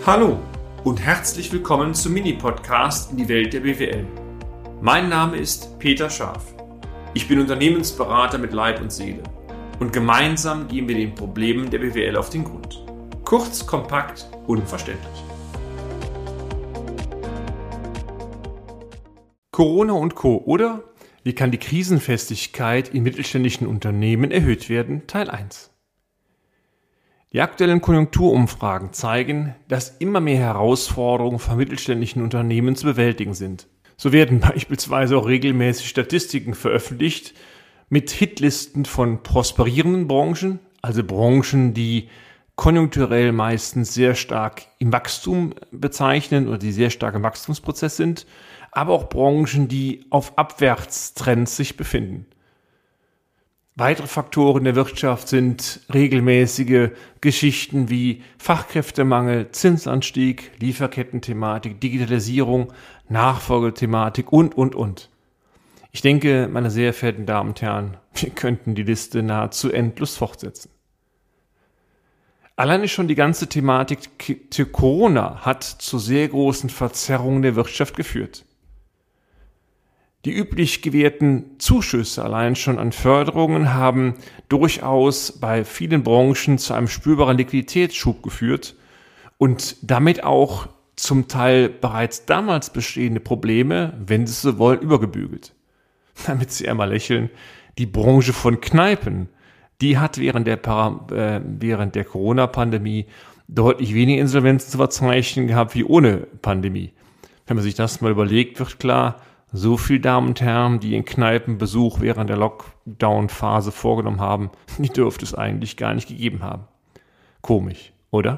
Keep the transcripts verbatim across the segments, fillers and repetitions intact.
Hallo und herzlich willkommen zum Mini-Podcast in die Welt der B W L. Mein Name ist Peter Scharf. Ich bin Unternehmensberater mit Leib und Seele und gemeinsam gehen wir den Problemen der B W L auf den Grund. Kurz, kompakt, unverständlich. Corona und Co. oder wie kann die Krisenfestigkeit in mittelständischen Unternehmen erhöht werden? Teil eins. Die aktuellen Konjunkturumfragen zeigen, dass immer mehr Herausforderungen von mittelständischen Unternehmen zu bewältigen sind. So werden beispielsweise auch regelmäßig Statistiken veröffentlicht mit Hitlisten von prosperierenden Branchen, also Branchen, die konjunkturell meistens sehr stark im Wachstum bezeichnen oder die sehr stark im Wachstumsprozess sind, aber auch Branchen, die auf Abwärtstrends sich befinden. Weitere Faktoren der Wirtschaft sind regelmäßige Geschichten wie Fachkräftemangel, Zinsanstieg, Lieferkettenthematik, Digitalisierung, Nachfolgethematik und, und, und. Ich denke, meine sehr verehrten Damen und Herren, wir könnten die Liste nahezu endlos fortsetzen. Alleine schon die ganze Thematik Corona hat zu sehr großen Verzerrungen der Wirtschaft geführt. Die üblich gewährten Zuschüsse allein schon an Förderungen haben durchaus bei vielen Branchen zu einem spürbaren Liquiditätsschub geführt und damit auch zum Teil bereits damals bestehende Probleme, wenn Sie so wollen, übergebügelt. Damit Sie einmal lächeln, die Branche von Kneipen, die hat während der, Para- äh, während der Corona-Pandemie deutlich weniger Insolvenzen zu verzeichnen gehabt wie ohne Pandemie. Wenn man sich das mal überlegt, wird klar, so viele Damen und Herren, die in Kneipenbesuch während der Lockdown-Phase vorgenommen haben, die dürfte es eigentlich gar nicht gegeben haben. Komisch, oder?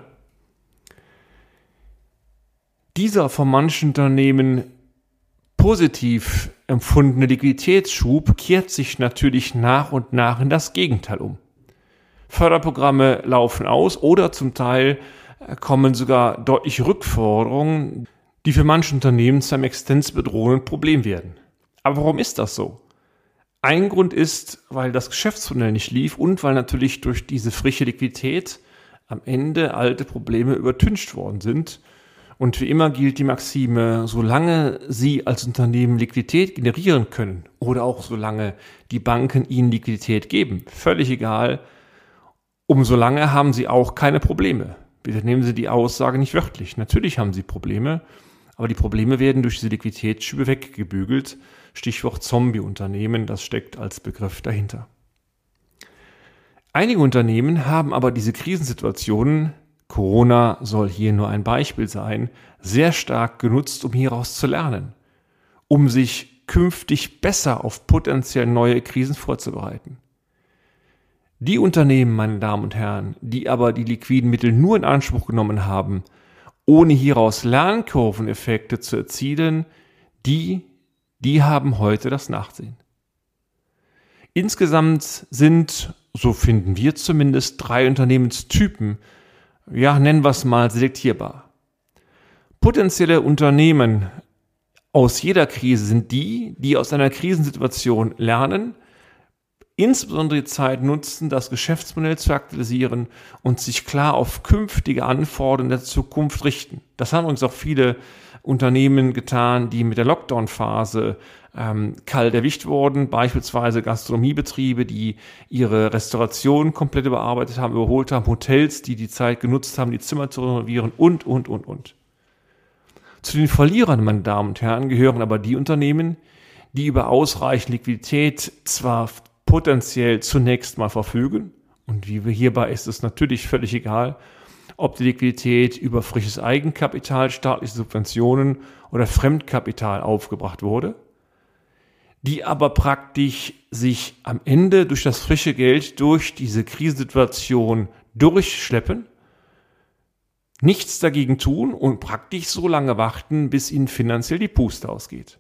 Dieser von manchen Unternehmen positiv empfundene Liquiditätsschub kehrt sich natürlich nach und nach in das Gegenteil um. Förderprogramme laufen aus oder zum Teil kommen sogar deutliche Rückforderungen, die für manche Unternehmen zu einem existenzbedrohenden Problem werden. Aber warum ist das so? Ein Grund ist, weil das Geschäftsmodell nicht lief und weil natürlich durch diese frische Liquidität am Ende alte Probleme übertüncht worden sind. Und wie immer gilt die Maxime, solange Sie als Unternehmen Liquidität generieren können oder auch solange die Banken Ihnen Liquidität geben, völlig egal, umso lange haben Sie auch keine Probleme. Bitte nehmen Sie die Aussage nicht wörtlich. Natürlich haben Sie Probleme, aber die Probleme werden durch diese Liquiditätsschübe weggebügelt. Stichwort Zombie-Unternehmen, das steckt als Begriff dahinter. Einige Unternehmen haben aber diese Krisensituationen, Corona soll hier nur ein Beispiel sein, sehr stark genutzt, um hieraus zu lernen, um sich künftig besser auf potenziell neue Krisen vorzubereiten. Die Unternehmen, meine Damen und Herren, die aber die liquiden Mittel nur in Anspruch genommen haben, ohne hieraus Lernkurveneffekte zu erzielen, die, die haben heute das Nachsehen. Insgesamt sind, so finden wir zumindest, drei Unternehmenstypen, ja, nennen wir es mal selektierbar. Potenzielle Unternehmen aus jeder Krise sind die, die aus einer Krisensituation lernen, insbesondere die Zeit nutzen, das Geschäftsmodell zu aktualisieren und sich klar auf künftige Anforderungen der Zukunft richten. Das haben uns auch viele Unternehmen getan, die mit der Lockdown-Phase ähm, kalt erwischt wurden, beispielsweise Gastronomiebetriebe, die ihre Restauration komplett überarbeitet haben, überholt haben, Hotels, die die Zeit genutzt haben, die Zimmer zu renovieren und, und, und, und. Zu den Verlierern, meine Damen und Herren, gehören aber die Unternehmen, die über ausreichend Liquidität zwar potenziell zunächst mal verfügen. Und wie wir hierbei ist es natürlich völlig egal, ob die Liquidität über frisches Eigenkapital, staatliche Subventionen oder Fremdkapital aufgebracht wurde, die aber praktisch sich am Ende durch das frische Geld durch diese Krisensituation durchschleppen, nichts dagegen tun und praktisch so lange warten, bis ihnen finanziell die Puste ausgeht.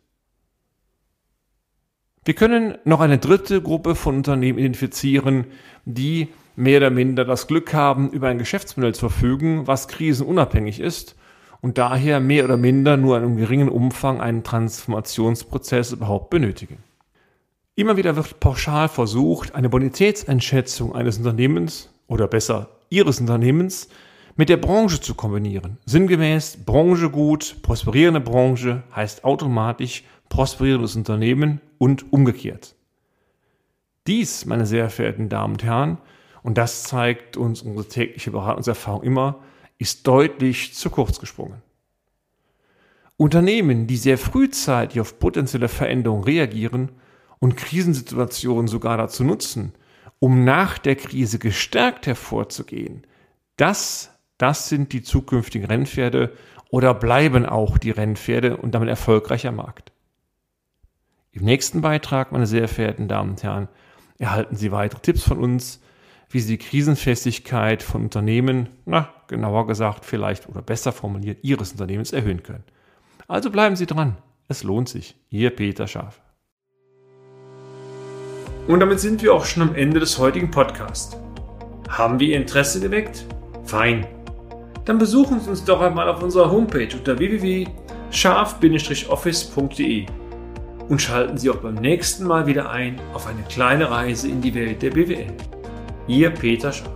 Wir können noch eine dritte Gruppe von Unternehmen identifizieren, die mehr oder minder das Glück haben, über ein Geschäftsmodell zu verfügen, was krisenunabhängig ist und daher mehr oder minder nur in einem geringen Umfang einen Transformationsprozess überhaupt benötigen. Immer wieder wird pauschal versucht, eine Bonitätseinschätzung eines Unternehmens oder besser Ihres Unternehmens mit der Branche zu kombinieren. Sinngemäß, Branche gut, prosperierende Branche heißt automatisch prosperierendes Unternehmen und umgekehrt. Dies, meine sehr verehrten Damen und Herren, und das zeigt uns unsere tägliche Beratungserfahrung immer, ist deutlich zu kurz gesprungen. Unternehmen, die sehr frühzeitig auf potenzielle Veränderungen reagieren und Krisensituationen sogar dazu nutzen, um nach der Krise gestärkt hervorzugehen, das, das sind die zukünftigen Rennpferde oder bleiben auch die Rennpferde und damit erfolgreicher Markt. Im nächsten Beitrag, meine sehr verehrten Damen und Herren, erhalten Sie weitere Tipps von uns, wie Sie die Krisenfestigkeit von Unternehmen, na, genauer gesagt vielleicht oder besser formuliert, Ihres Unternehmens erhöhen können. Also bleiben Sie dran, es lohnt sich. Ihr Peter Scharfe. Und damit sind wir auch schon am Ende des heutigen Podcasts. Haben wir Ihr Interesse geweckt? Fein. Dann besuchen Sie uns doch einmal auf unserer Homepage unter w w w punkt scharf Bindestrich office punkt d e und schalten Sie auch beim nächsten Mal wieder ein auf eine kleine Reise in die Welt der B W L. Ihr Peter Scharfe.